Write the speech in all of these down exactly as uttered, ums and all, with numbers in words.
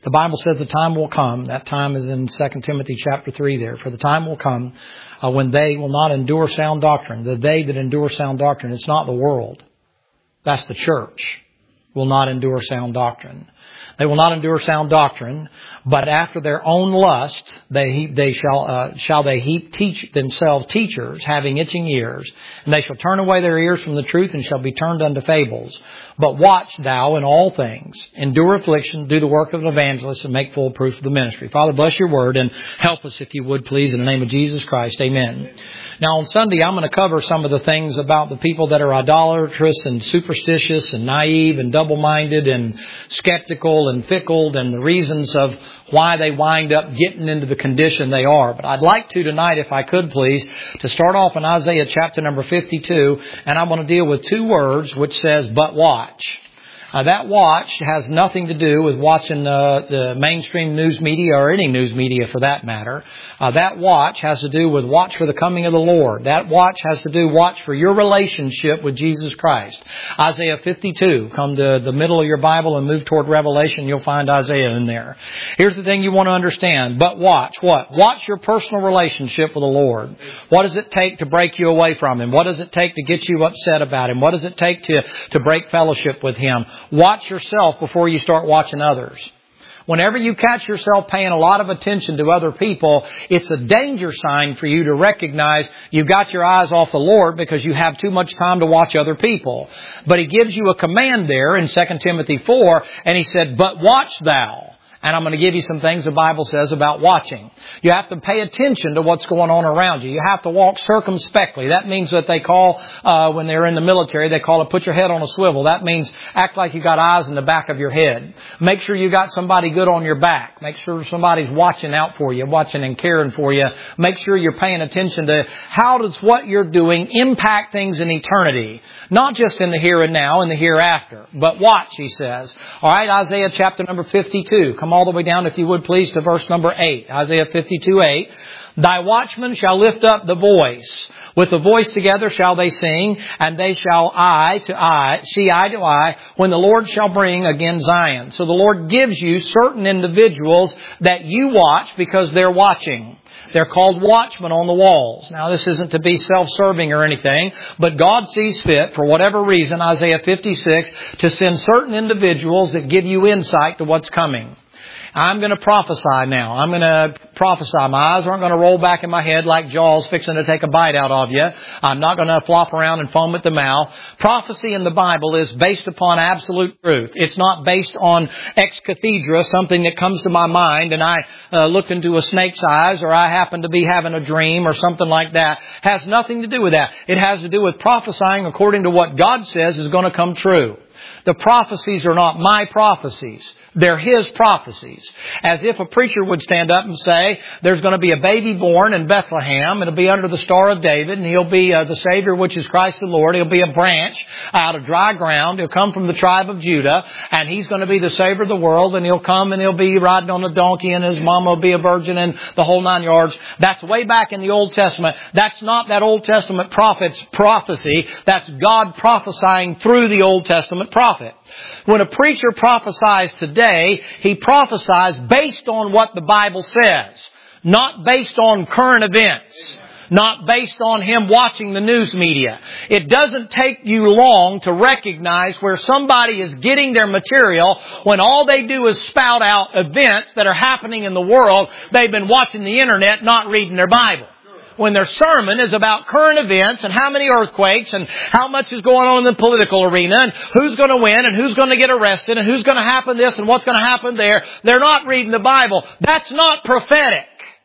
The Bible says the time will come. That time is in Second Timothy chapter three there. For the time will come uh, when they will not endure sound doctrine. The they that endure sound doctrine, it's not the world. That's the church. Will not endure sound doctrine. They will not endure sound doctrine, but after their own lust, they they shall uh, shall they heap teach themselves teachers, having itching ears, and they shall turn away their ears from the truth, and shall be turned unto fables. But watch thou in all things, endure affliction, do the work of an evangelist, and make full proof of the ministry. Father, bless your word, and help us if you would, please, in the name of Jesus Christ. Amen. Now, on Sunday, I'm going to cover some of the things about the people that are idolatrous and superstitious and naive and double-minded and skeptical and fickle, and the reasons of why they wind up getting into the condition they are. But I'd like to tonight, if I could please, to start off in Isaiah chapter number fifty-two, and I'm going to deal with two words which says, but watch. Uh, that watch has nothing to do with watching uh, the mainstream news media or any news media for that matter. Uh, that watch has to do with watch for the coming of the Lord. That watch has to do watch for your relationship with Jesus Christ. Isaiah fifty-two. Come to the middle of your Bible and move toward Revelation. You'll find Isaiah in there. Here's the thing you want to understand. But watch. What? Watch your personal relationship with the Lord. What does it take to break you away from Him? What does it take to get you upset about Him? What does it take to, to break fellowship with Him? Watch yourself before you start watching others. Whenever you catch yourself paying a lot of attention to other people, it's a danger sign for you to recognize you've got your eyes off the Lord because you have too much time to watch other people. But He gives you a command there in Second Timothy four, and He said, but watch thou. And I'm going to give you some things the Bible says about watching. You have to pay attention to what's going on around you. You have to walk circumspectly. That means that they call, uh, when they're in the military, they call it put your head on a swivel. That means act like you got eyes in the back of your head. Make sure you got somebody good on your back. Make sure somebody's watching out for you, watching and caring for you. Make sure you're paying attention to how does what you're doing impact things in eternity. Not just in the here and now, in the hereafter. But watch, he says. All right, Isaiah chapter number fifty-two. Come all the way down, if you would please, to verse number eight. Isaiah fifty-two eight. Thy watchmen shall lift up the voice. With the voice together shall they sing, and they shall eye to eye, see eye to eye, when the Lord shall bring again Zion. So the Lord gives you certain individuals that you watch because they're watching. They're called watchmen on the walls. Now, this isn't to be self-serving or anything, but God sees fit, for whatever reason, Isaiah fifty-six, to send certain individuals that give you insight to what's coming. I'm going to prophesy now. I'm going to prophesy. My eyes aren't going to roll back in my head like Jaws fixing to take a bite out of you. I'm not going to flop around and foam at the mouth. Prophecy in the Bible is based upon absolute truth. It's not based on ex cathedra, something that comes to my mind and I uh, look into a snake's eyes, or I happen to be having a dream or something like that. It has nothing to do with that. It has to do with prophesying according to what God says is going to come true. The prophecies are not my prophecies. They're His prophecies. As if a preacher would stand up and say, there's going to be a baby born in Bethlehem. It'll be under the Star of David, and He'll be uh, the Savior, which is Christ the Lord. He'll be a branch out of dry ground. He'll come from the tribe of Judah, and He's going to be the Savior of the world, and He'll come and He'll be riding on a donkey, and His mama will be a virgin, and the whole nine yards. That's way back in the Old Testament. That's not that Old Testament prophet's prophecy. That's God prophesying through the Old Testament prophet. When a preacher prophesies today, he prophesies based on what the Bible says, not based on current events, not based on him watching the news media. It doesn't take you long to recognize where somebody is getting their material when all they do is spout out events that are happening in the world. They've been watching the internet, not reading their Bible. When their sermon is about current events and how many earthquakes and how much is going on in the political arena and who's going to win and who's going to get arrested and who's going to happen this and what's going to happen there, they're not reading the Bible. That's not prophetic.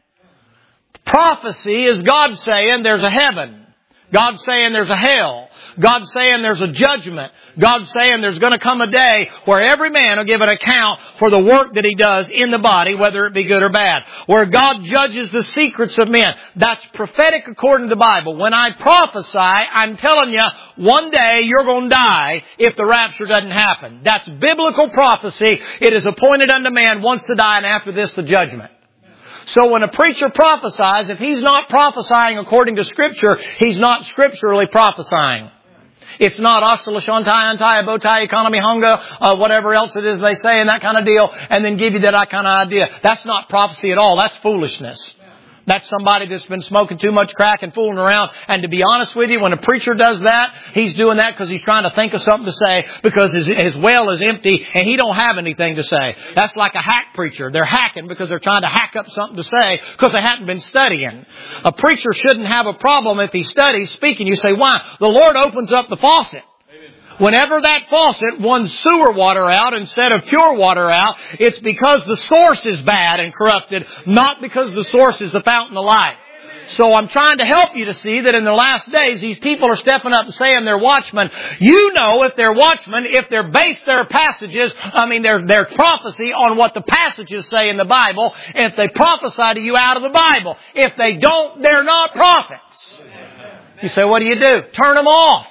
Prophecy is God saying there's a heaven. God's saying there's a hell. God's saying there's a judgment. God's saying there's going to come a day where every man will give an account for the work that he does in the body, whether it be good or bad. Where God judges the secrets of men. That's prophetic according to the Bible. When I prophesy, I'm telling you, one day you're going to die if the rapture doesn't happen. That's biblical prophecy. It is appointed unto man once to die, and after this the judgment. So when a preacher prophesies, if he's not prophesying according to Scripture, he's not scripturally prophesying. It's not Asala Shantai, Antai, Botai, Economy, Hunga, uh, whatever else it is they say and that kind of deal, and then give you that kind of idea. That's not prophecy at all. That's foolishness. That's somebody that's been smoking too much crack and fooling around. And to be honest with you, when a preacher does that, he's doing that because he's trying to think of something to say because his, his well is empty and he don't have anything to say. That's like a hack preacher. They're hacking because they're trying to hack up something to say because they haven't been studying. A preacher shouldn't have a problem if he studies speaking. You say, why? The Lord opens up the faucet. Whenever that faucet wants sewer water out instead of pure water out, it's because the source is bad and corrupted, not because the source is the fountain of life. So I'm trying to help you to see that in the last days, these people are stepping up and saying they're watchmen. You know if they're watchmen, if they're based their passages, I mean their, their prophecy on what the passages say in the Bible, if they prophesy to you out of the Bible. If they don't, they're not prophets. You say, what do you do? Turn them off.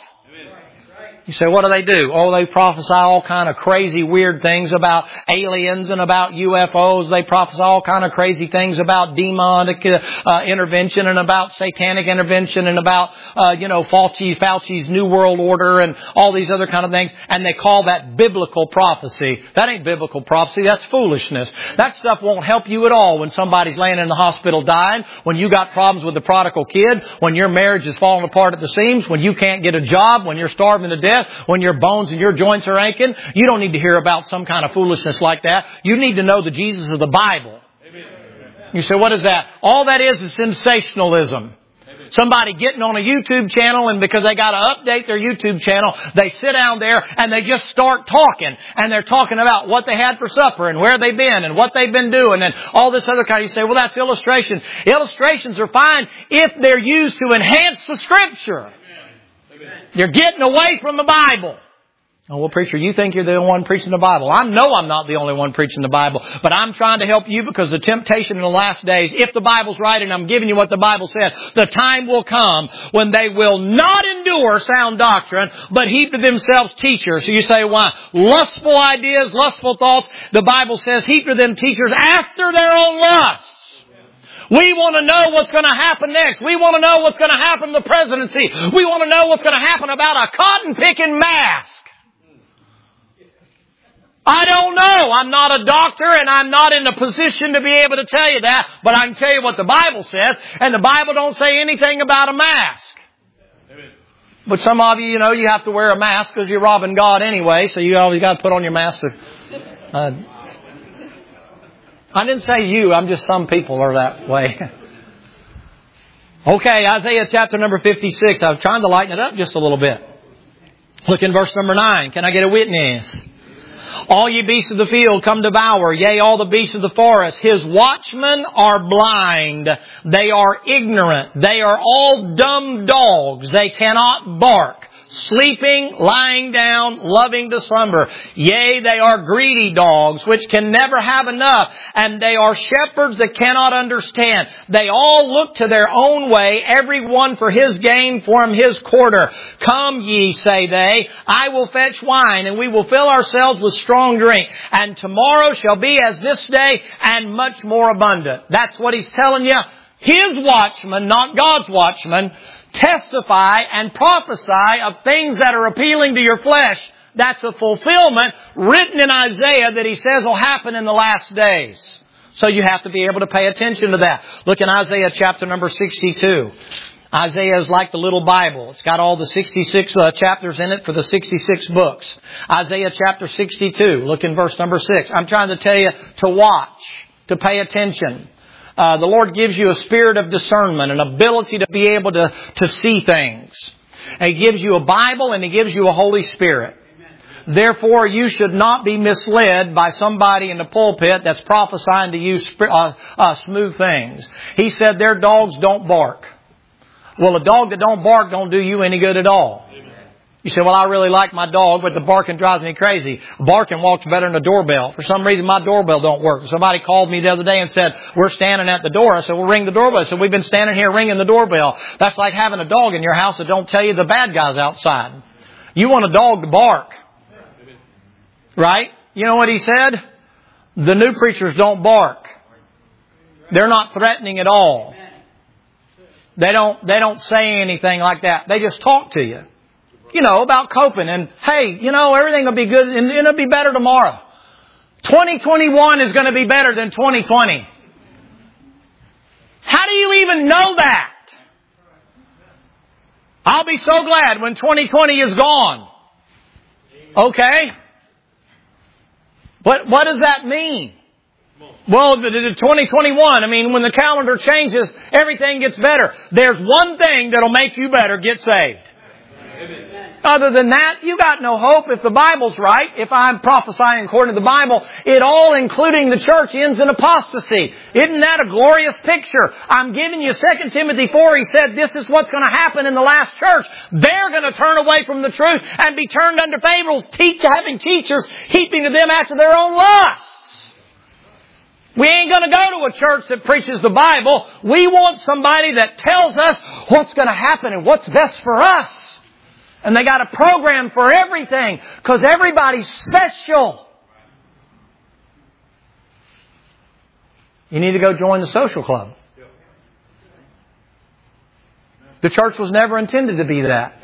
You say, what do they do? Oh, they prophesy all kind of crazy, weird things about aliens and about U F Os. They prophesy all kind of crazy things about demonic uh, intervention and about satanic intervention and about, uh, you know, Fauci, Fauci's New World Order and all these other kind of things. And they call that biblical prophecy. That ain't biblical prophecy. That's foolishness. That stuff won't help you at all when somebody's laying in the hospital dying, when you got problems with the prodigal kid, when your marriage is falling apart at the seams, when you can't get a job, when you're starving to death. When your bones and your joints are aching, you don't need to hear about some kind of foolishness like that. You need to know the Jesus of the Bible. Amen. You say, what is that? All that is is sensationalism. Amen. Somebody getting on a YouTube channel, and because they got to update their YouTube channel, they sit down there and they just start talking. And they're talking about what they had for supper and where they've been and what they've been doing and all this other kind. You say, well, that's illustration. Illustrations are fine if they're used to enhance the Scripture. You're getting away from the Bible. Oh, well, preacher, you think you're the only one preaching the Bible. I know I'm not the only one preaching the Bible, but I'm trying to help you because the temptation in the last days, if the Bible's right and I'm giving you what the Bible says, the time will come when they will not endure sound doctrine, but heap to themselves teachers. So you say, why? Lustful ideas, lustful thoughts. The Bible says heap to them teachers after their own lusts. We want to know what's going to happen next. We want to know what's going to happen to the presidency. We want to know what's going to happen about a cotton-picking mask. I don't know. I'm not a doctor and I'm not in a position to be able to tell you that. But I can tell you what the Bible says. And the Bible don't say anything about a mask. But some of you, you know, you have to wear a mask because you're robbing God anyway. So you always got to put on your mask. To, uh, I didn't say you. I'm just some people are that way. Okay, Isaiah chapter number fifty-six. I'm trying to lighten it up just a little bit. Look in verse number nine. Can I get a witness? All ye beasts of the field come devour, yea, all the beasts of the forest. His watchmen are blind. They are ignorant. They are all dumb dogs. They cannot bark. Sleeping, lying down, loving to slumber. Yea, they are greedy dogs, which can never have enough. And they are shepherds that cannot understand. They all look to their own way, every one for his gain from his quarter. Come ye, say they, I will fetch wine, and we will fill ourselves with strong drink. And tomorrow shall be as this day, and much more abundant. That's what he's telling you. His watchmen, not God's watchmen, testify and prophesy of things that are appealing to your flesh. That's a fulfillment written in Isaiah that he says will happen in the last days. So you have to be able to pay attention to that. Look in Isaiah chapter number sixty-two. Isaiah is like the little Bible. It's got all the sixty-six uh, chapters in it for the sixty-six books. Isaiah chapter sixty-two. Look in verse number six. I'm trying to tell you to watch, to pay attention. Uh, the Lord gives you a spirit of discernment, an ability to be able to, to see things. And He gives you a Bible and He gives you a Holy Spirit. Amen. Therefore, you should not be misled by somebody in the pulpit that's prophesying to you uh, uh, smooth things. He said their dogs don't bark. Well, a dog that don't bark don't do you any good at all. You say, well, I really like my dog, but the barking drives me crazy. Barking walks better than the doorbell. For some reason, my doorbell don't work. Somebody called me the other day and said, we're standing at the door. I said, well, ring the doorbell. I said, we've been standing here ringing the doorbell. That's like having a dog in your house that don't tell you the bad guys outside. You want a dog to bark. Right? You know what he said? The new preachers don't bark. They're not threatening at all. They don't, they don't say anything like that. They just talk to you. You know, about coping and, hey, you know, everything will be good and it'll be better tomorrow. twenty twenty-one is going to be better than twenty twenty. How do you even know that? I'll be so glad when twenty twenty is gone. Okay. What, what does that mean? Well, the, the twenty twenty-one, I mean, when the calendar changes, everything gets better. There's one thing that'll make you better, get saved. Amen. Other than that, you got no hope. If the Bible's right, if I'm prophesying according to the Bible, it all, including the church, ends in apostasy. Isn't that a glorious picture? I'm giving you Second Timothy four. He said this is what's going to happen in the last church. They're going to turn away from the truth and be turned unto fables, teach, having teachers heaping to them after their own lusts. We ain't going to go to a church that preaches the Bible. We want somebody that tells us what's going to happen and what's best for us. And they got a program for everything because everybody's special. You need to go join the social club. The church was never intended to be that.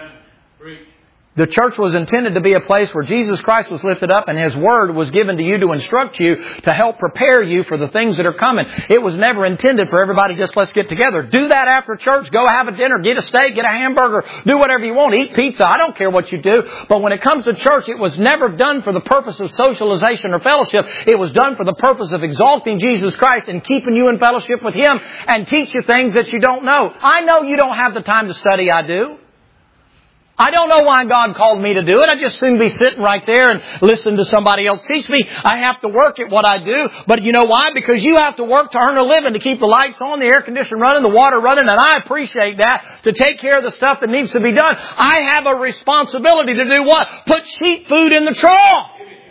The church was intended to be a place where Jesus Christ was lifted up and His Word was given to you to instruct you, to help prepare you for the things that are coming. It was never intended for everybody just let's get together. Do that after church. Go have a dinner. Get a steak. Get a hamburger. Do whatever you want. Eat pizza. I don't care what you do. But when it comes to church, it was never done for the purpose of socialization or fellowship. It was done for the purpose of exalting Jesus Christ and keeping you in fellowship with Him and teach you things that you don't know. I know you don't have the time to study. I do. I don't know why God called me to do it. I just soon be sitting right there and listening to somebody else teach me. I have to work at what I do. But you know why? Because you have to work to earn a living, to keep the lights on, the air conditioner running, the water running. And I appreciate that, to take care of the stuff that needs to be done. I have a responsibility to do what? Put sheep food in the trough.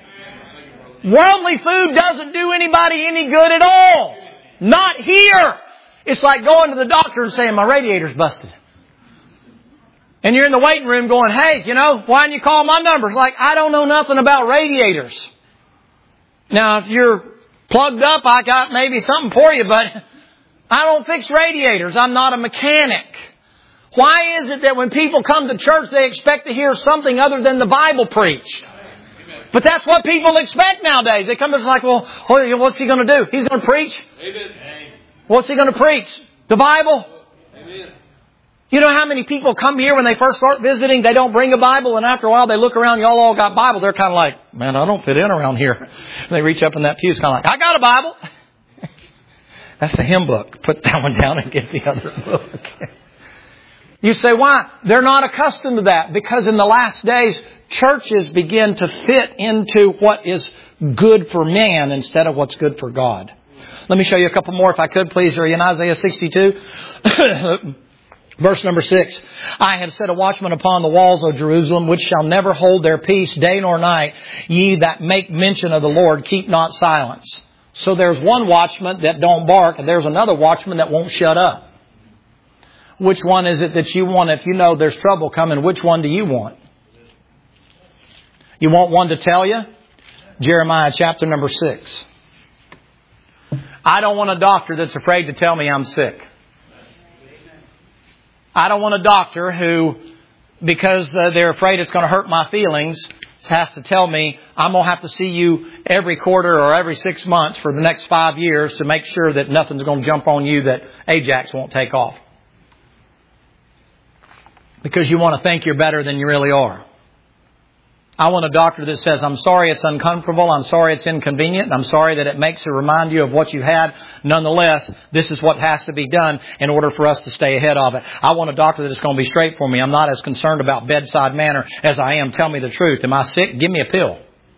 Worldly food doesn't do anybody any good at all. Not here. It's like going to the doctor and saying, my radiator's busted. And you're in the waiting room going, hey, you know, why didn't you call my number? It's like, I don't know nothing about radiators. Now, if you're plugged up, I got maybe something for you, but I don't fix radiators. I'm not a mechanic. Why is it that when people come to church, they expect to hear something other than the Bible preached? But that's what people expect nowadays. They come to us like, well, what's he going to do? He's going to preach? What's he going to preach? The Bible? Amen. You know how many people come here when they first start visiting, they don't bring a Bible, and after a while they look around, y'all all got Bible. They're kind of like, man, I don't fit in around here. And they reach up in that pew, it's kind of like, I got a Bible. That's the hymn book. Put that one down and get the other book. You say, why? They're not accustomed to that, because in the last days, churches begin to fit into what is good for man instead of what's good for God. Let me show you a couple more if I could, please. Are you in Isaiah sixty-two? Verse number six, I have set a watchman upon the walls of Jerusalem, which shall never hold their peace day nor night. Ye that make mention of the Lord, keep not silence. So there's one watchman that don't bark, and there's another watchman that won't shut up. Which one is it that you want? If you know there's trouble coming, which one do you want? You want one to tell you? Jeremiah chapter number six. I don't want a doctor that's afraid to tell me I'm sick. I don't want a doctor who, because uh, they're afraid it's going to hurt my feelings, has to tell me I'm going to have to see you every quarter or every six months for the next five years to make sure that nothing's going to jump on you that Ajax won't take off. Because you want to think you're better than you really are. I want a doctor that says, I'm sorry it's uncomfortable, I'm sorry it's inconvenient, I'm sorry that it makes you remind you of what you had. Nonetheless, this is what has to be done in order for us to stay ahead of it. I want a doctor that's going to be straight for me. I'm not as concerned about bedside manner as I am tell me the truth. Am I sick? Give me a pill.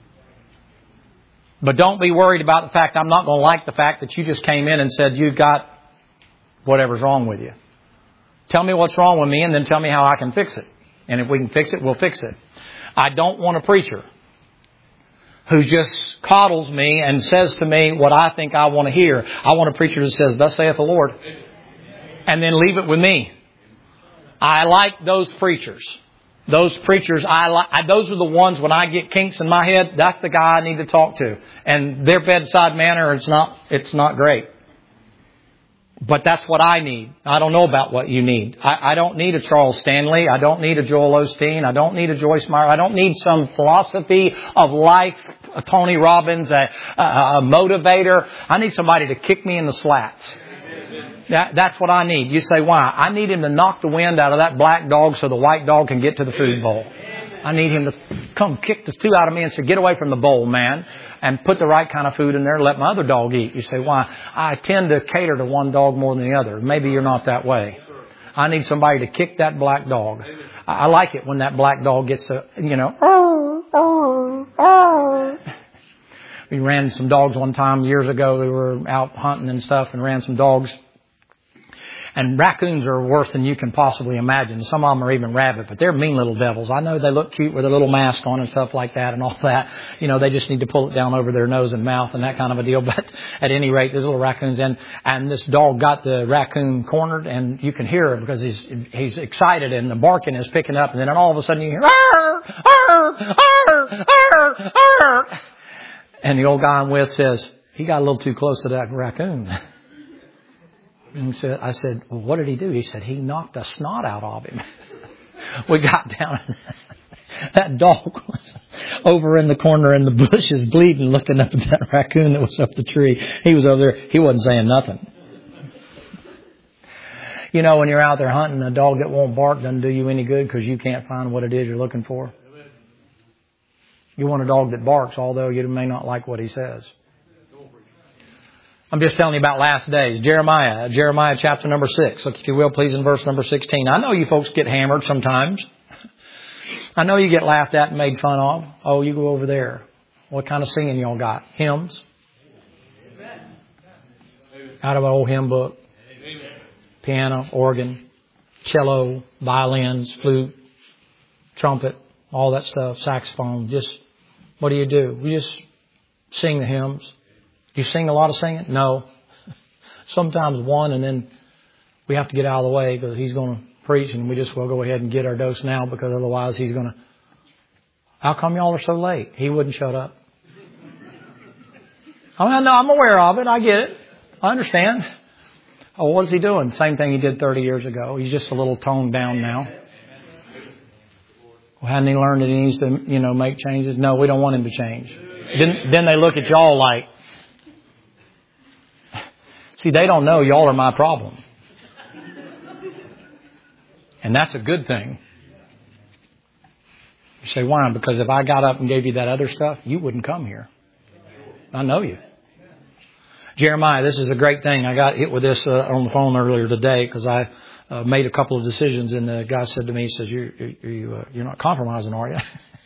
But don't be worried about the fact I'm not going to like the fact that you just came in and said you've got whatever's wrong with you. Tell me what's wrong with me and then tell me how I can fix it. And if we can fix it, we'll fix it. I don't want a preacher who just coddles me and says to me what I think I want to hear. I want a preacher who says, thus saith the Lord. And then leave it with me. I like those preachers. Those preachers, I like. Those are the ones when I get kinks in my head, that's the guy I need to talk to. And their bedside manner, it's not, it's not great. But that's what I need. I don't know about what you need. I, I don't need a Charles Stanley. I don't need a Joel Osteen. I don't need a Joyce Meyer. I don't need some philosophy of life, a Tony Robbins, a, a, a motivator. I need somebody to kick me in the slats. That, that's what I need. You say, why? I need him to knock the wind out of that black dog so the white dog can get to the food bowl. I need him to come kick the stew out of me and say, get away from the bowl, man, and put the right kind of food in there and let my other dog eat. You say, why? I tend to cater to one dog more than the other. Maybe you're not that way. I need somebody to kick that black dog. I like it when that black dog gets to, you know, we ran some dogs one time years ago. We were out hunting and stuff and ran some dogs. And raccoons are worse than you can possibly imagine. Some of them are even rabid, but they're mean little devils. I know they look cute with a little mask on and stuff like that and all that. You know, they just need to pull it down over their nose and mouth and that kind of a deal. But at any rate, there's little raccoons in. And this dog got the raccoon cornered, and you can hear it because he's he's excited and the barking is picking up. And then all of a sudden you hear, arr, arr, arr, arr, arr. And the old guy I'm with says, he got a little too close to that raccoon. And he said, I said, well, what did he do? He said, he knocked the snot out of him. We got down. That dog was over in the corner in the bushes bleeding, looking up at that raccoon that was up the tree. He was over there. He wasn't saying nothing. You know, when you're out there hunting, a dog that won't bark doesn't do you any good because you can't find what it is you're looking for. You want a dog that barks, although you may not like what he says. I'm just telling you about last days. Jeremiah, Jeremiah chapter number six. Look, if you will, please, in verse number sixteen. I know you folks get hammered sometimes. I know you get laughed at and made fun of. Oh, you go over there. What kind of singing y'all got? Hymns? Out of an old hymn book. Piano, organ, cello, violins, flute, trumpet, all that stuff, saxophone. Just, what do you do? We just sing the hymns. Do you sing a lot of singing? No. Sometimes one, and then we have to get out of the way because he's going to preach, and we just will go ahead and get our dose now because otherwise he's going to... How come y'all are so late? He wouldn't shut up. I mean, no, I'm aware of it. I get it. I understand. Oh, what is he doing? Same thing he did thirty years ago. He's just a little toned down now. Well, hadn't he learned that he needs to, you know, make changes? No, we don't want him to change. Then, then they look at y'all like... See, they don't know y'all are my problem. And that's a good thing. You say, why? Because if I got up and gave you that other stuff, you wouldn't come here. I know you. Jeremiah, this is a great thing. I got hit with this uh, on the phone earlier today because I uh, made a couple of decisions, and the guy said to me, he says, you, you, you, uh, you're not compromising, are you?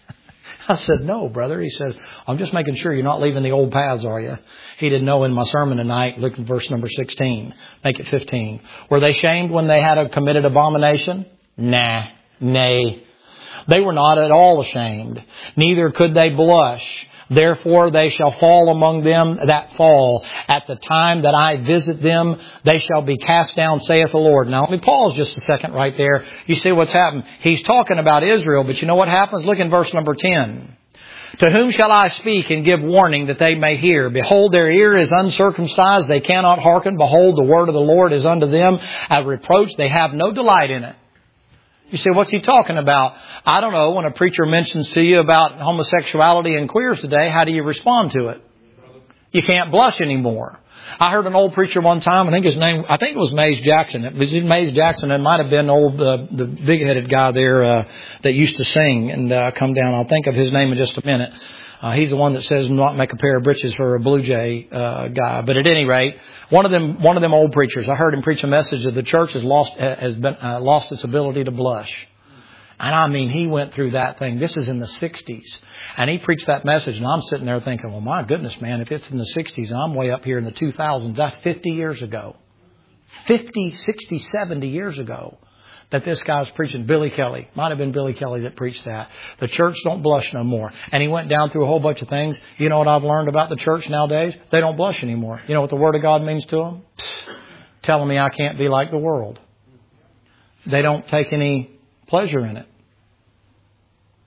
I said, no, brother. He says, I'm just making sure you're not leaving the old paths, are you? He didn't know in my sermon tonight. Look at verse number sixteen. Make it fifteen. Were they shamed when they had committed abomination? Nah, nay. They were not at all ashamed. Neither could they blush. Therefore they shall fall among them that fall. At the time that I visit them, they shall be cast down, saith the Lord. Now let me pause just a second right there. You see what's happened. He's talking about Israel, but you know what happens? Look in verse number ten. To whom shall I speak and give warning that they may hear? Behold, their ear is uncircumcised. They cannot hearken. Behold, the word of the Lord is unto them a reproach. They have no delight in it. You say, what's he talking about? I don't know. When a preacher mentions to you about homosexuality and queers today, how do you respond to it? You can't blush anymore. I heard an old preacher one time. I think his name, I think it was Mays Jackson. It was Mays Jackson. It might have been old, uh, the big-headed guy there uh, that used to sing and uh, come down. I'll think of his name in just a minute. Uh, he's the one that says not make a pair of breeches for a Blue Jay uh, guy. But at any rate, one of them, one of them old preachers, I heard him preach a message that the church has lost has been uh, lost its ability to blush. And I mean, he went through that thing. This is in the sixties, and he preached that message. And I'm sitting there thinking, well, my goodness, man, if it's in the sixties and I'm way up here in the two thousands, that's fifty years ago, fifty, sixty, seventy years ago. That this guy's preaching. Billy Kelly. Might have been Billy Kelly that preached that. The church don't blush no more. And he went down through a whole bunch of things. You know what I've learned about the church nowadays? They don't blush anymore. You know what the Word of God means to them? Psst, telling me I can't be like the world. They don't take any pleasure in it.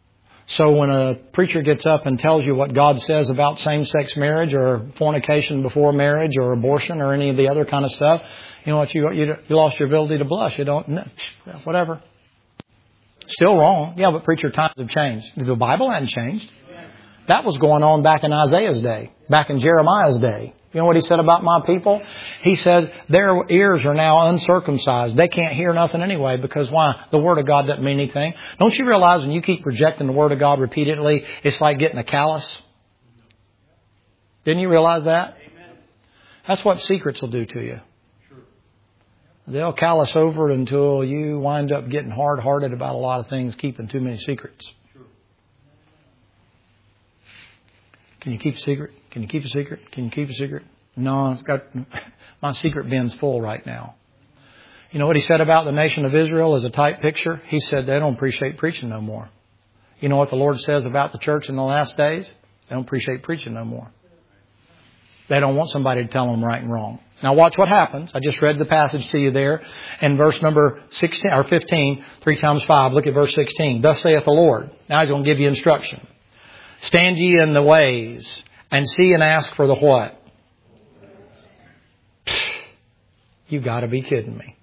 So when a preacher gets up and tells you what God says about same-sex marriage or fornication before marriage or abortion or any of the other kind of stuff, you know what? You, you, you lost your ability to blush. You don't, whatever. Still wrong. Yeah, but preacher, times have changed. The Bible hadn't changed. That was going on back in Isaiah's day, back in Jeremiah's day. You know what he said about my people? He said their ears are now uncircumcised. They can't hear nothing anyway because why? The Word of God doesn't mean anything. Don't you realize when you keep projecting the Word of God repeatedly, it's like getting a callus? Didn't you realize that? That's what secrets will do to you. They'll callous over it until you wind up getting hard-hearted about a lot of things, keeping too many secrets. Can you keep a secret? Can you keep a secret? Can you keep a secret? No, I've got, my secret bin's full right now. You know what he said about the nation of Israel as a type picture? He said they don't appreciate preaching no more. You know what the Lord says about the church in the last days? They don't appreciate preaching no more. They don't want somebody to tell them right and wrong. Now watch what happens. I just read the passage to you there in verse number sixteen or fifteen, three times five. Look at verse sixteen. Thus saith the Lord. Now he's going to give you instruction. Stand ye in the ways and see and ask for the what? You've got to be kidding me.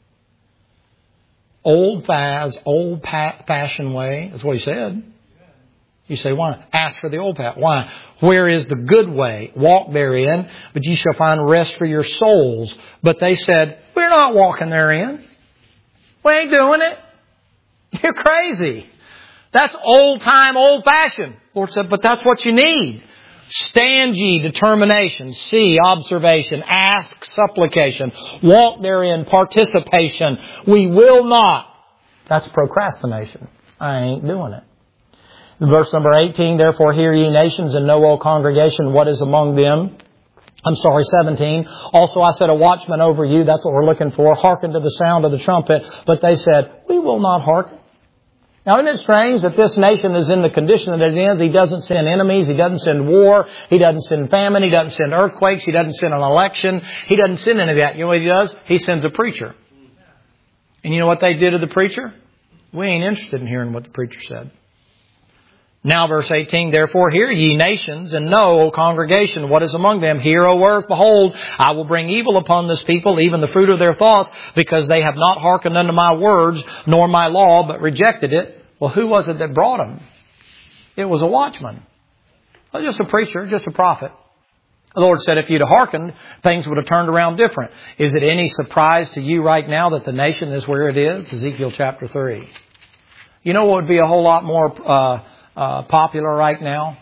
Old faz, old fashioned way. That's what he said. You say, why? Ask for the old path. Why? Where is the good way? Walk therein, but ye shall find rest for your souls. But they said, we're not walking therein. We ain't doing it. You're crazy. That's old time, old fashioned. Lord said, but that's what you need. Stand ye, determination, see, observation, ask, supplication, walk therein, participation. We will not. That's procrastination. I ain't doing it. Verse number eighteen, therefore hear ye nations and know, O congregation, what is among them. I'm sorry, seventeen. Also I set a watchman over you. That's what we're looking for. Hearken to the sound of the trumpet. But they said, we will not hearken. Now, isn't it strange that this nation is in the condition that it is? He doesn't send enemies. He doesn't send war. He doesn't send famine. He doesn't send earthquakes. He doesn't send an election. He doesn't send any of that. You know what he does? He sends a preacher. And you know what they did to the preacher? We ain't interested in hearing what the preacher said. Now, verse eighteen, therefore hear ye nations and know, O congregation, what is among them. Hear, O earth, behold, I will bring evil upon this people, even the fruit of their thoughts, because they have not hearkened unto my words, nor my law, but rejected it. Well, who was it that brought them? It was a watchman. Well, just a preacher, just a prophet. The Lord said if you'd have hearkened, things would have turned around different. Is it any surprise to you right now that the nation is where it is? Ezekiel chapter three. You know what would be a whole lot more uh, uh, popular right now?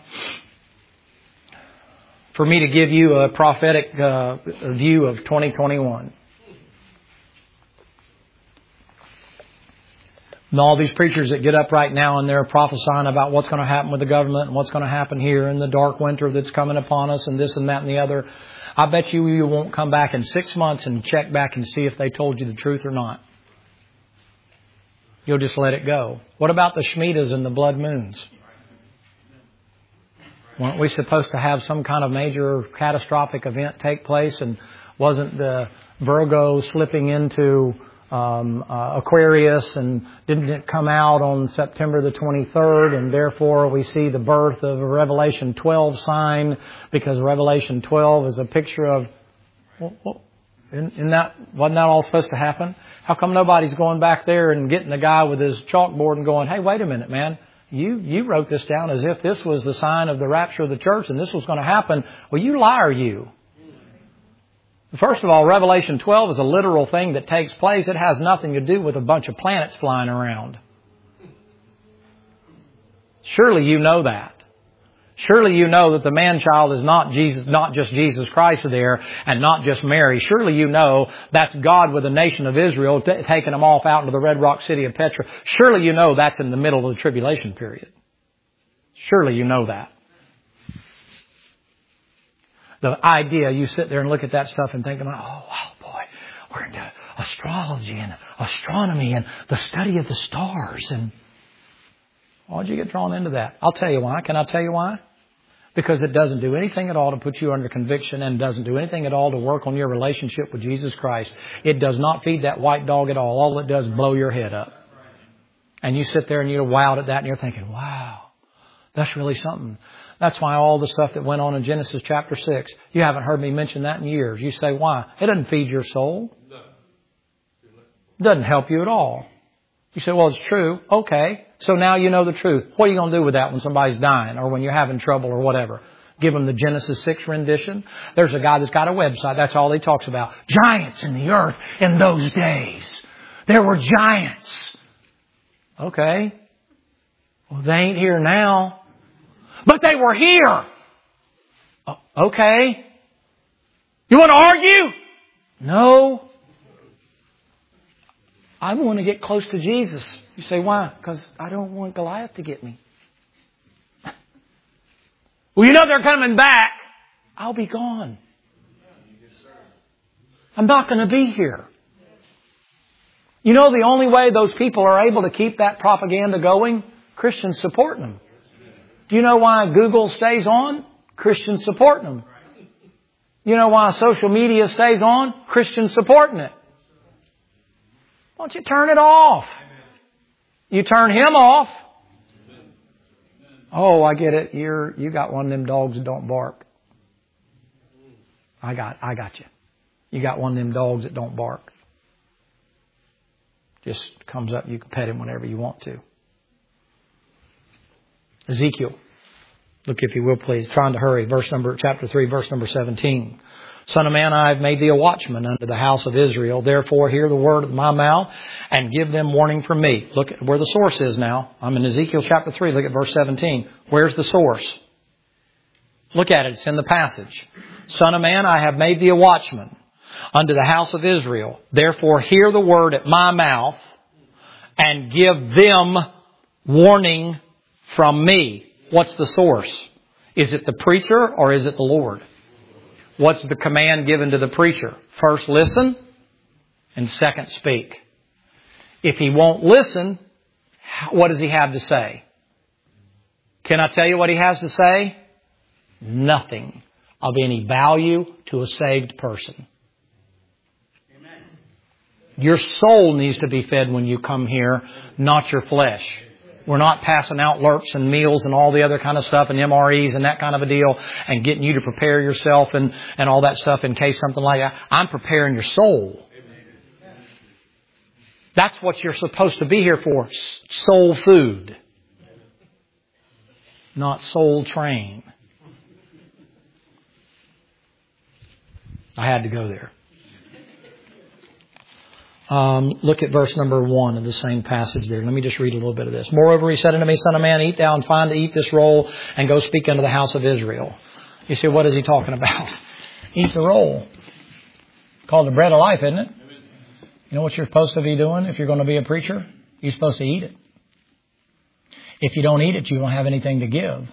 For me to give you a prophetic uh, view of twenty twenty-one. And all these preachers that get up right now and they're prophesying about what's going to happen with the government and what's going to happen here in the dark winter that's coming upon us and this and that and the other. I bet you you won't come back in six months and check back and see if they told you the truth or not. You'll just let it go. What about the Shemitahs and the blood moons? Weren't we supposed to have some kind of major catastrophic event take place? And wasn't the Virgo slipping into Um, uh, Aquarius, and didn't it come out on September the twenty-third, and therefore we see the birth of a Revelation twelve sign, because Revelation twelve is a picture of, well, well, isn't that, wasn't that all supposed to happen? How come nobody's going back there and getting the guy with his chalkboard and going, hey, wait a minute, man, you, you wrote this down as if this was the sign of the rapture of the church and this was going to happen. Well, you liar, you. First of all, Revelation twelve is a literal thing that takes place. It has nothing to do with a bunch of planets flying around. Surely you know that. Surely you know that the man-child is not Jesus, not just Jesus Christ there and not just Mary. Surely you know that's God with the nation of Israel t- taking them off out into the red rock city of Petra. Surely you know that's in the middle of the tribulation period. Surely you know that. The idea, you sit there and look at that stuff and think, oh, wow, boy, we're into astrology and astronomy and the study of the stars. And why did you get drawn into that? I'll tell you why. Can I tell you why? Because it doesn't do anything at all to put you under conviction, and doesn't do anything at all to work on your relationship with Jesus Christ. It does not feed that white dog at all. All it does is blow your head up. And you sit there and you're wowed at that and you're thinking, wow, That's really something. That's why all the stuff that went on in Genesis chapter six, you haven't heard me mention that in years. You say, why? It doesn't feed your soul. It doesn't help you at all. You say, well, it's true. Okay. So now you know the truth. What are you going to do with that when somebody's dying or when you're having trouble or whatever? Give them the Genesis six rendition. There's a guy that's got a website. That's all he talks about. Giants in the earth in those days. There were giants. Okay. Well, they ain't here now. But they were here. Okay. You want to argue? No. I want to get close to Jesus. You say, why? Because I don't want Goliath to get me. Well, you know they're coming back. I'll be gone. I'm not going to be here. You know the only way those people are able to keep that propaganda going? Christians supporting them. Do you know why Google stays on? Christians supporting them. You know why social media stays on? Christians supporting it. Why don't you turn it off? You turn him off. Oh, I get it. You're, you got one of them dogs that don't bark. I got, I got you. You got one of them dogs that don't bark. Just comes up. You can pet him whenever you want to. Ezekiel. Look, if you will, please. Trying to hurry. Verse number, chapter three, verse number seventeen. Son of man, I have made thee a watchman unto the house of Israel. Therefore, hear the word of my mouth and give them warning from me. Look at where the source is now. I'm in Ezekiel chapter three. Look at verse seventeen. Where's the source? Look at it. It's in the passage. Son of man, I have made thee a watchman unto the house of Israel. Therefore, hear the word at my mouth and give them warning from me. What's the source? Is it the preacher or is it the Lord? What's the command given to the preacher? First, listen, and second, speak. If he won't listen, what does he have to say? Can I tell you what he has to say? Nothing of any value to a saved person. Amen. Your soul needs to be fed when you come here, not your flesh. We're not passing out lerps and meals and all the other kind of stuff and M R Es and that kind of a deal and getting you to prepare yourself and, and all that stuff in case something like that. I'm preparing your soul. That's what you're supposed to be here for. Soul food. Not soul train. I had to go there. Um, look at verse number one of the same passage there. Let me just read a little bit of this. Moreover, he said unto me, Son of man, eat thou and find to eat this roll and go speak unto the house of Israel. You say, what is he talking about? Eat the roll. Called the bread of life, isn't it? You know what you're supposed to be doing if you're going to be a preacher? You're supposed to eat it. If you don't eat it, you don't have anything to give.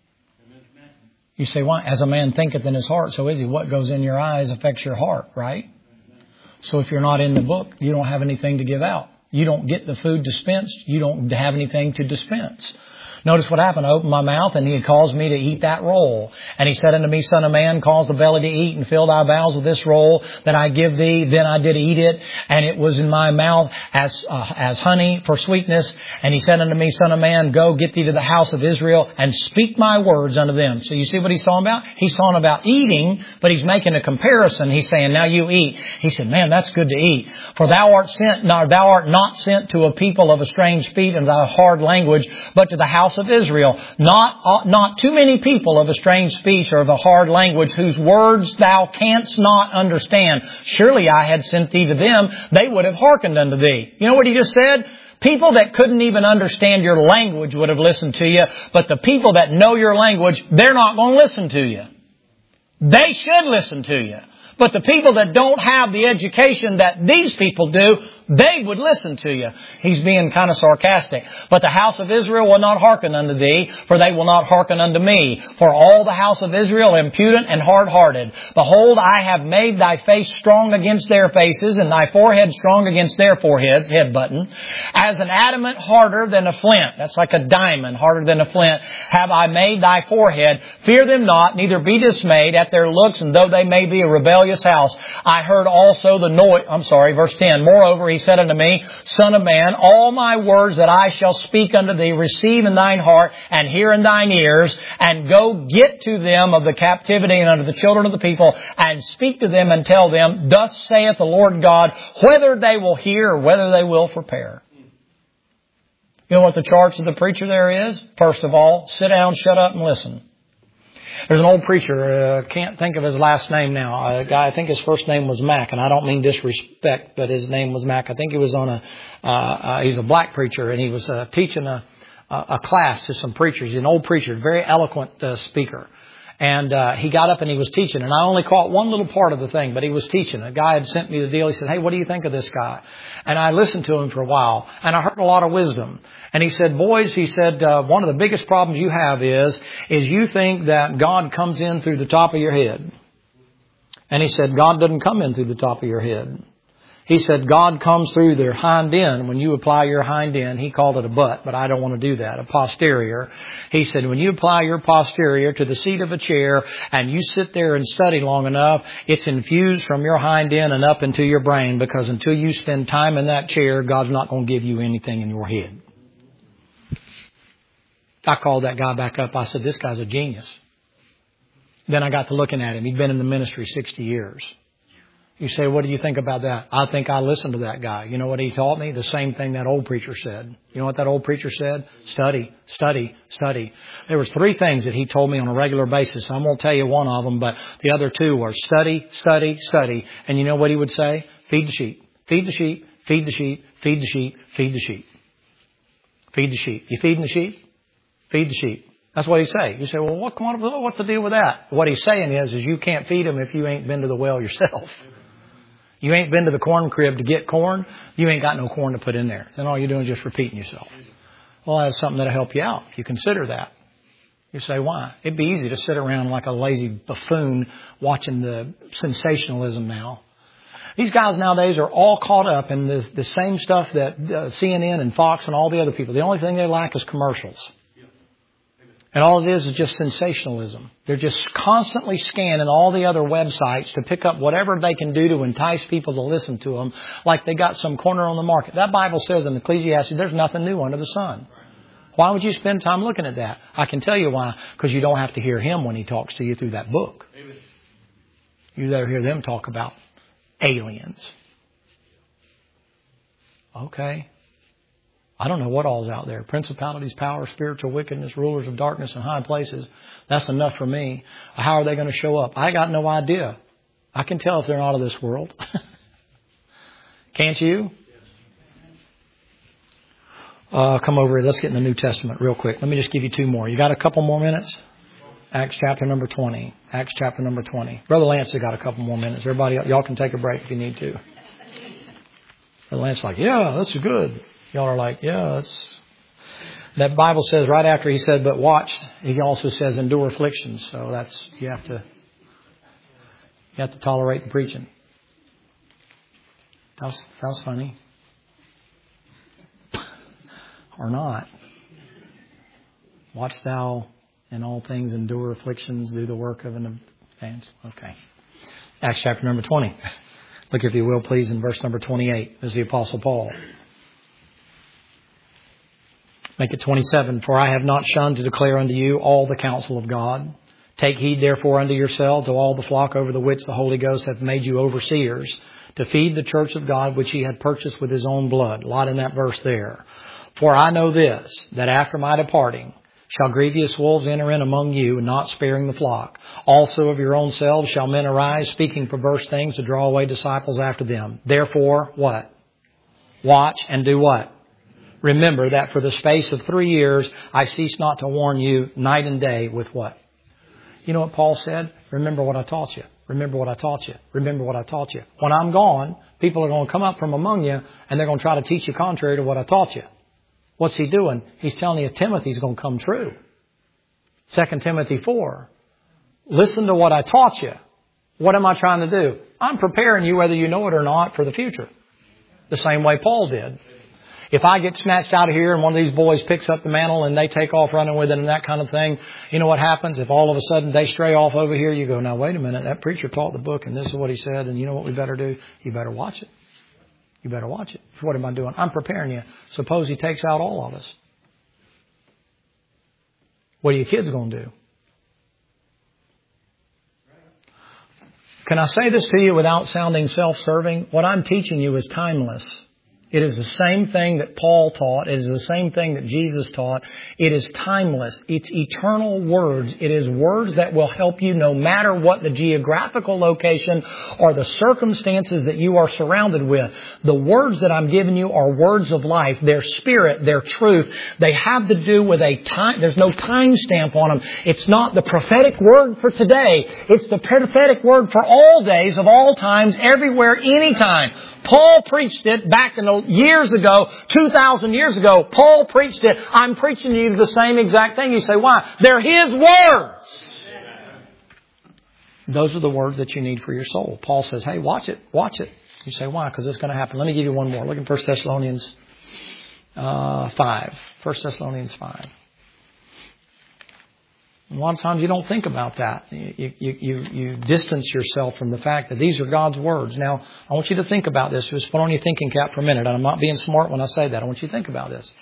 You say, why? As a man thinketh in his heart, so is he. What goes in your eyes affects your heart, right? So if you're not in the book, you don't have anything to give out. You don't get the food dispensed. You don't have anything to dispense. Notice what happened. I opened my mouth and he caused me to eat that roll. And he said unto me, Son of man, cause the belly to eat and fill thy bowels with this roll that I give thee. Then I did eat it, and it was in my mouth as uh, as honey for sweetness. And he said unto me, Son of man, go get thee to the house of Israel and speak my words unto them. So you see what he's talking about? He's talking about eating, but he's making a comparison. He's saying, now you eat. He said, man, that's good to eat. For thou art sent, no, thou art not sent to a people of a strange feet and thy hard language, but to the house of Israel. Not, not too many people of a strange speech or of a hard language whose words thou canst not understand. Surely I had sent thee to them. They would have hearkened unto thee. You know what he just said? People that couldn't even understand your language would have listened to you. But the people that know your language, they're not going to listen to you. They should listen to you. But the people that don't have the education that these people do, they would listen to you. He's being kind of sarcastic. But the house of Israel will not hearken unto thee, for they will not hearken unto me. For all the house of Israel are impudent and hard-hearted. Behold, I have made thy face strong against their faces, and thy forehead strong against their foreheads, head button. As an adamant harder than a flint. That's like a diamond, harder than a flint. Have I made thy forehead. Fear them not, neither be dismayed at their looks, and though they may be a rebellious house. I heard also the noise, I'm sorry, verse ten. Moreover, he said unto me, Son of man, all my words that I shall speak unto thee, receive in thine heart and hear in thine ears, and go get to them of the captivity and unto the children of the people, and speak to them and tell them, Thus saith the Lord God, whether they will hear or whether they will prepare. You know what the charge of the preacher there is? First of all, sit down, shut up, and listen. There's an old preacher, uh, can't think of his last name now. A guy, I think his first name was Mac, and I don't mean disrespect, but his name was Mac. I think he was on a, uh, uh he's a black preacher, and he was uh, teaching a, a class to some preachers. He's an old preacher, very eloquent uh, speaker. And uh, he got up and he was teaching. And I only caught one little part of the thing, but he was teaching. A guy had sent me the deal. He said, hey, what do you think of this guy? And I listened to him for a while. And I heard a lot of wisdom. And he said, boys, he said, uh, one of the biggest problems you have is, is you think that God comes in through the top of your head. And he said, God doesn't come in through the top of your head. He said, God comes through their hind end. When you apply your hind end, he called it a butt, but I don't want to do that, a posterior. He said, when you apply your posterior to the seat of a chair and you sit there and study long enough, it's infused from your hind end and up into your brain, because until you spend time in that chair, God's not going to give you anything in your head. I called that guy back up. I said, this guy's a genius. Then I got to looking at him. He'd been in the ministry sixty years. You say, what do you think about that? I think I listened to that guy. You know what he taught me? The same thing that old preacher said. You know what that old preacher said? Study, study, study. There was three things that he told me on a regular basis. I'm going to tell you one of them, but the other two were study, study, study. And you know what he would say? Feed the sheep. Feed the sheep. Feed the sheep. Feed the sheep. Feed the sheep. Feed the sheep. You feeding the sheep? Feed the sheep. That's what he'd say. You say, well, what, what's the deal with that? What he's saying is, is you can't feed them if you ain't been to the well yourself. You ain't been to the corn crib to get corn. You ain't got no corn to put in there. Then all you're doing is just repeating yourself. Well, that's something that'll help you out if you consider that. You say, why? It'd be easy to sit around like a lazy buffoon watching the sensationalism now. These guys nowadays are all caught up in the, the same stuff that uh, C N N and Fox and all the other people. The only thing they lack is commercials. And all it is is just sensationalism. They're just constantly scanning all the other websites to pick up whatever they can do to entice people to listen to them, like they got some corner on the market. That Bible says in Ecclesiastes, there's nothing new under the sun. Why would you spend time looking at that? I can tell you why. Because you don't have to hear him when he talks to you through that book. You better hear them talk about aliens. Okay. I don't know what all's out there. Principalities, power, spiritual wickedness, rulers of darkness in high places. That's enough for me. How are they going to show up? I got no idea. I can tell if they're out of this world. Can't you? Uh, come over here. Let's get in the New Testament real quick. Let me just give you two more. You got a couple more minutes? Acts chapter number twenty. Acts chapter number twenty. Brother Lance has got a couple more minutes. Everybody, y'all can take a break if you need to. Brother Lance's like, yeah, that's good. Y'all are like, yeah, that's... That Bible says right after he said, but watch, he also says endure afflictions. So that's, you have to, you have to tolerate the preaching. That's, that's funny. Or not. Watch thou in all things endure afflictions, do the work of an advance. Okay. Acts chapter number twenty. Look, if you will, please, in verse number twenty-eight. This is the Apostle Paul. Make it twenty-seven. For I have not shunned to declare unto you all the counsel of God. Take heed therefore unto yourselves to all the flock over the which the Holy Ghost hath made you overseers, to feed the church of God which he had purchased with his own blood. A lot in that verse there. For I know this, that after my departing shall grievous wolves enter in among you, and not sparing the flock. Also of your own selves shall men arise, speaking perverse things to draw away disciples after them. Therefore, what? Watch and do what? Remember that for the space of three years I cease not to warn you night and day with what? You know what Paul said? Remember what I taught you. Remember what I taught you. Remember what I taught you. When I'm gone, people are going to come up from among you and they're going to try to teach you contrary to what I taught you. What's he doing? He's telling you Timothy's going to come true. Second Timothy four. Listen to what I taught you. What am I trying to do? I'm preparing you, whether you know it or not, for the future. The same way Paul did. If I get snatched out of here and one of these boys picks up the mantle and they take off running with it and that kind of thing, you know what happens? If all of a sudden they stray off over here, you go, now wait a minute, that preacher taught the book and this is what he said, and you know what we better do? You better watch it. You better watch it. What am I doing? I'm preparing you. Suppose He takes out all of us. What are your kids going to do? Can I say this to you without sounding self-serving? What I'm teaching you is timeless. It is the same thing that Paul taught. It is the same thing that Jesus taught. It is timeless. It's eternal words. It is words that will help you no matter what the geographical location or the circumstances that you are surrounded with. The words that I'm giving you are words of life. They're spirit. They're truth. They have to do with a time. There's no time stamp on them. It's not the prophetic word for today. It's the prophetic word for all days of all times, everywhere, anytime. Paul preached it back in the years ago, two thousand years ago. Paul preached it. I'm preaching to you the same exact thing. You say, why? They're His words. Those are the words that you need for your soul. Paul says, hey, watch it. Watch it. You say, why? Because it's going to happen. Let me give you one more. Look in First Thessalonians uh, five. First Thessalonians five. A lot of times you don't think about that. You, you, you, you distance yourself from the fact that these are God's words. Now, I want you to think about this. Just put on your thinking cap for a minute. And I'm not being smart when I say that. I want you to think about this.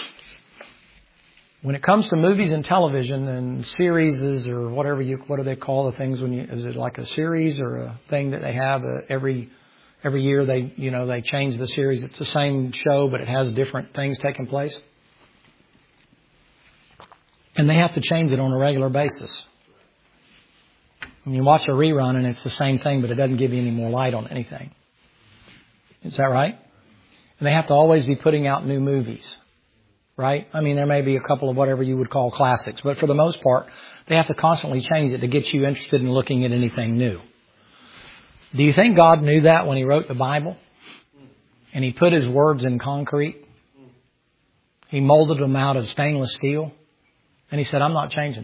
When it comes to movies and television and series or whatever you, what do they call the things when you, is it like a series or a thing that they have uh, every, every year they, you know, they change the series. It's the same show, but it has different things taking place. And they have to change it on a regular basis. When you watch a rerun and it's the same thing, but it doesn't give you any more light on anything. Is that right? And they have to always be putting out new movies. Right? I mean, there may be a couple of whatever you would call classics. But for the most part, they have to constantly change it to get you interested in looking at anything new. Do you think God knew that when He wrote the Bible? And He put His words in concrete? He molded them out of stainless steel? And He said, I'm not changing.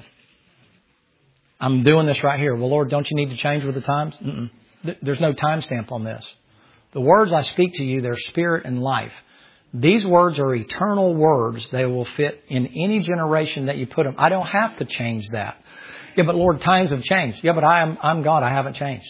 I'm doing this right here. Well, Lord, don't you need to change with the times? Mm-mm. There's no time stamp on this. The words I speak to you, they're spirit and life. These words are eternal words. They will fit in any generation that you put them. I don't have to change that. Yeah, but Lord, times have changed. Yeah, but I am, I'm God. I haven't changed.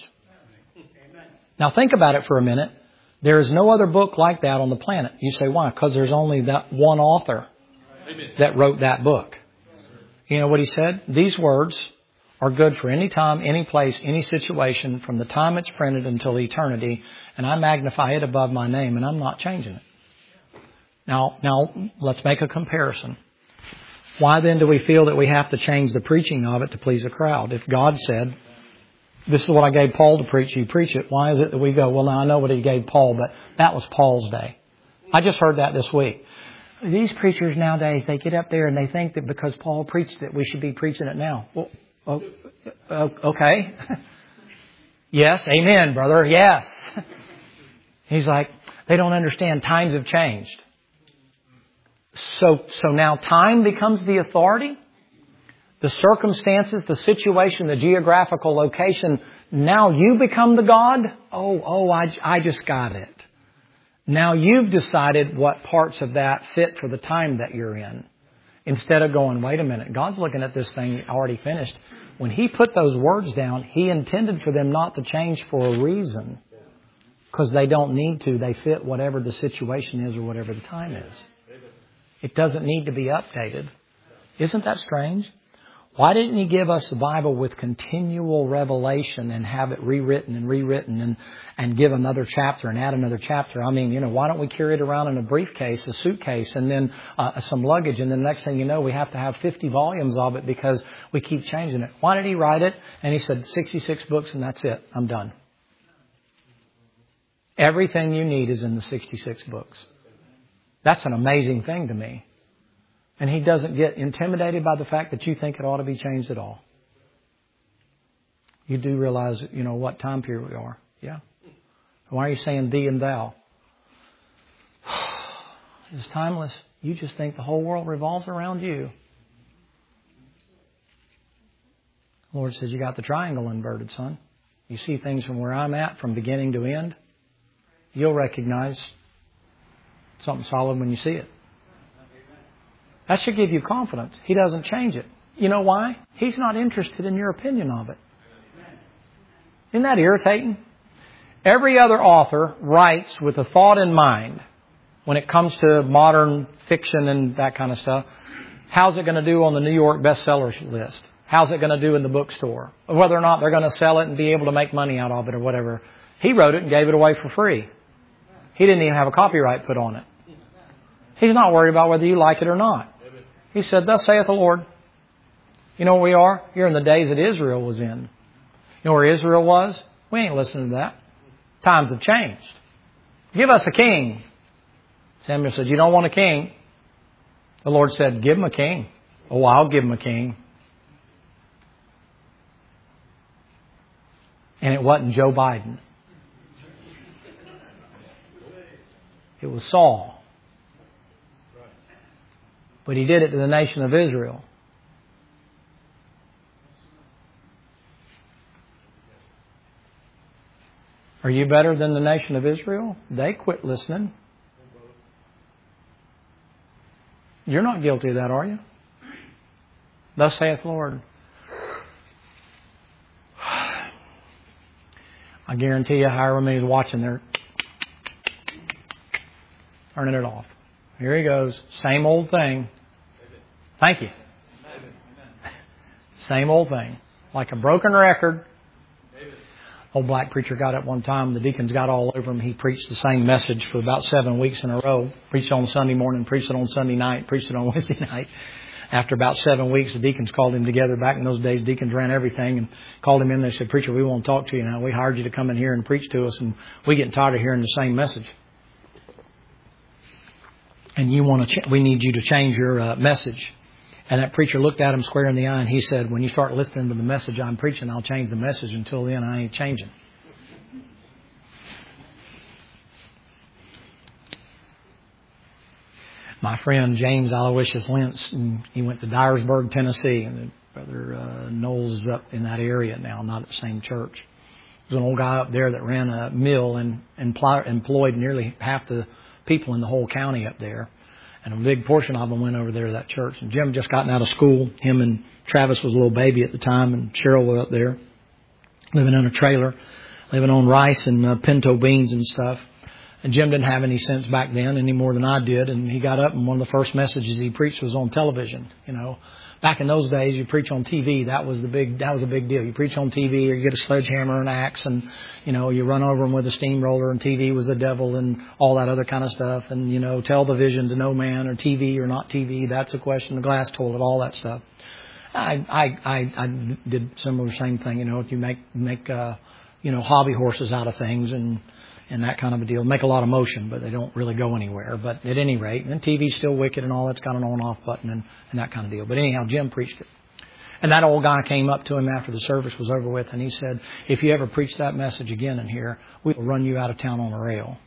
Now think about it for a minute. There is no other book like that on the planet. You say, why? Because there's only that one author that wrote that book. You know what he said? These words are good for any time, any place, any situation from the time it's printed until eternity. And I magnify it above my name and I'm not changing it. Now, now let's make a comparison. Why then do we feel that we have to change the preaching of it to please a crowd? If God said, this is what I gave Paul to preach, you preach it. Why is it that we go, well, now I know what He gave Paul, but that was Paul's day. I just heard that this week. These preachers nowadays, they get up there and they think that because Paul preached it, we should be preaching it now. Well, oh, okay. Yes, amen, brother. Yes. He's like, they don't understand. Times have changed. So, so now time becomes the authority. The circumstances, the situation, the geographical location. Now you become the God. Oh, oh, I, I just got it. Now you've decided what parts of that fit for the time that you're in. Instead of going, wait a minute, God's looking at this thing already finished. When He put those words down, He intended for them not to change for a reason. Because they don't need to. They fit whatever the situation is or whatever the time is. It doesn't need to be updated. Isn't that strange? Why didn't He give us the Bible with continual revelation and have it rewritten and rewritten and, and give another chapter and add another chapter? I mean, you know, why don't we carry it around in a briefcase, a suitcase, and then uh, some luggage, and then the next thing you know, we have to have fifty volumes of it because we keep changing it. Why did He write it? And He said, sixty-six books and that's it. I'm done. Everything you need is in the sixty-six books. That's an amazing thing to me. And He doesn't get intimidated by the fact that you think it ought to be changed at all. You do realize, you know, what time period we are. Yeah. Why are you saying thee and thou? It's timeless. You just think the whole world revolves around you. The Lord says, you got the triangle inverted, son. You see things from where I'm at, from beginning to end. You'll recognize something solid when you see it. That should give you confidence. He doesn't change it. You know why? He's not interested in your opinion of it. Isn't that irritating? Every other author writes with a thought in mind when it comes to modern fiction and that kind of stuff. How's it going to do on the New York bestsellers list? How's it going to do in the bookstore? Whether or not they're going to sell it and be able to make money out of it or whatever. He wrote it and gave it away for free. He didn't even have a copyright put on it. He's not worried about whether you like it or not. He said, thus saith the Lord. You know where we are? You're in the days that Israel was in. You know where Israel was? We ain't listening to that. Times have changed. Give us a king. Samuel said, you don't want a king. The Lord said, give him a king. Oh, I'll give him a king. And it wasn't Joe Biden. It was Saul. But he did it to the nation of Israel. Are you better than the nation of Israel? They quit listening. You're not guilty of that, are you? Thus saith the Lord. I guarantee you, however many is watching, they're turning it off. Here he goes. Same old thing. Thank you. Same old thing. Like a broken record. Old black preacher got up one time. The deacons got all over him. He preached the same message for about seven weeks in a row. Preached it on Sunday morning, preached it on Sunday night, preached it on Wednesday night. After about seven weeks, the deacons called him together. Back in those days, deacons ran everything and called him in. They said, preacher, we want to talk to you now. We hired you to come in here and preach to us, and we're getting tired of hearing the same message. And you want to, ch- we need you to change your uh, message. And that preacher looked at him square in the eye and he said, when you start listening to the message I'm preaching, I'll change the message. Until then, I ain't changing. My friend James Aloysius Lentz, he went to Dyersburg, Tennessee, and Brother uh, Knowles is up in that area now, not at the same church. There's an old guy up there that ran a mill and, and employed nearly half the people in the whole county up there. And a big portion of them went over there to that church. And Jim just gotten out of school. Him and Travis was a little baby at the time, and Cheryl was up there, living in a trailer, living on rice and uh, pinto beans and stuff. And Jim didn't have any sense back then any more than I did. And he got up, and one of the first messages he preached was on television. You know, back in those days, you preach on T V. That was the big, that was a big deal. You preach on T V, or you get a sledgehammer and axe, and you know, you run over them with a steamroller. And T V was the devil, and all that other kind of stuff. And you know, tell the vision to no man, or T V or not T V. That's a question. The glass toilet, all that stuff. I, I, I, I did similar same thing. You know, if you make make uh, you know, hobby horses out of things and. And that kind of a deal. Make a lot of motion, but they don't really go anywhere. But at any rate, and T V's still wicked and all that's got an on-off button and, and that kind of deal. But anyhow, Jim preached it. And that old guy came up to him after the service was over with, and he said, if you ever preach that message again in here, we will run you out of town on a rail.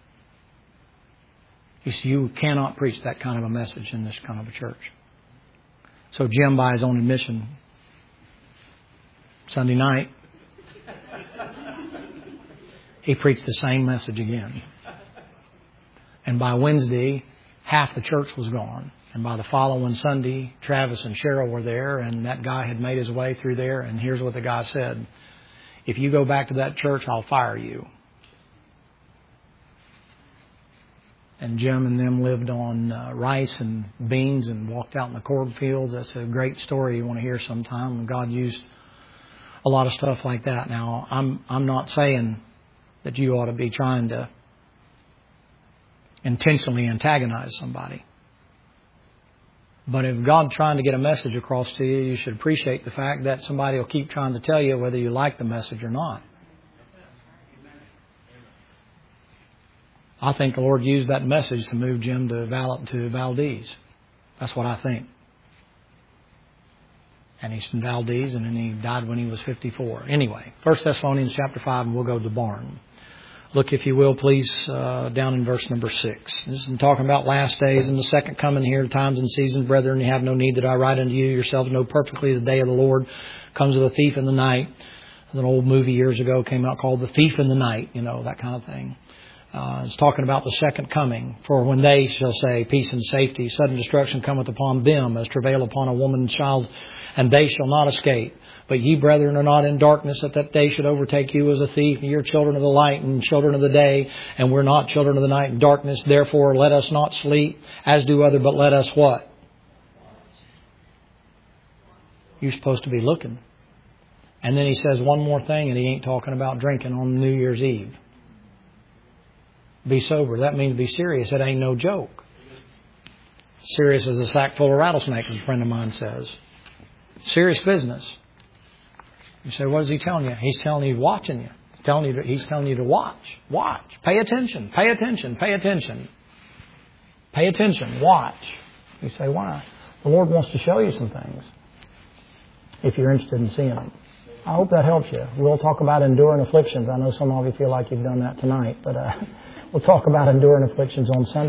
He said, you cannot preach that kind of a message in this kind of a church. So Jim, by his own admission, Sunday night, he preached the same message again. And by Wednesday, half the church was gone. And by the following Sunday, Travis and Cheryl were there, and that guy had made his way through there. And here's what the guy said. If you go back to that church, I'll fire you. And Jim and them lived on uh, rice and beans and walked out in the cornfields. That's a great story you want to hear sometime. And God used a lot of stuff like that. Now, I'm I'm not saying that you ought to be trying to intentionally antagonize somebody. But if God's trying to get a message across to you, you should appreciate the fact that somebody will keep trying to tell you whether you like the message or not. I think the Lord used that message to move Jim to Val- to Valdez. That's what I think. And he's from Valdez, and then he died when he was fifty-four. Anyway, First Thessalonians chapter five, and we'll go to the barn. Look, if you will, please, uh, down in verse number six. This is talking about last days and the second coming here, times and seasons. Brethren, you have no need that I write unto you. Yourselves know perfectly the day of the Lord comes as a thief in the night. There's an old movie years ago came out called The Thief in the Night, you know, that kind of thing. Uh, it's talking about the second coming. For when they shall say, peace and safety, sudden destruction cometh upon them, as travail upon a woman and child, and they shall not escape. But ye, brethren, are not in darkness, that that day should overtake you as a thief. And ye are children of the light and children of the day, and we're not children of the night and darkness. Therefore, let us not sleep, as do other, but let us what? You're supposed to be looking. And then he says one more thing, and he ain't talking about drinking on New Year's Eve. Be sober. That means be serious. It ain't no joke. Serious as a sack full of rattlesnakes, as a friend of mine says. Serious business. You say, what is he telling you? He's telling you, he's watching you. He's telling you, to, he's telling you to watch. Watch. Pay attention. Pay attention. Pay attention. Pay attention. Watch. You say, why? The Lord wants to show you some things, if you're interested in seeing them. I hope that helps you. We'll talk about enduring afflictions. I know some of you feel like you've done that tonight, but uh, we'll talk about enduring afflictions on Sunday.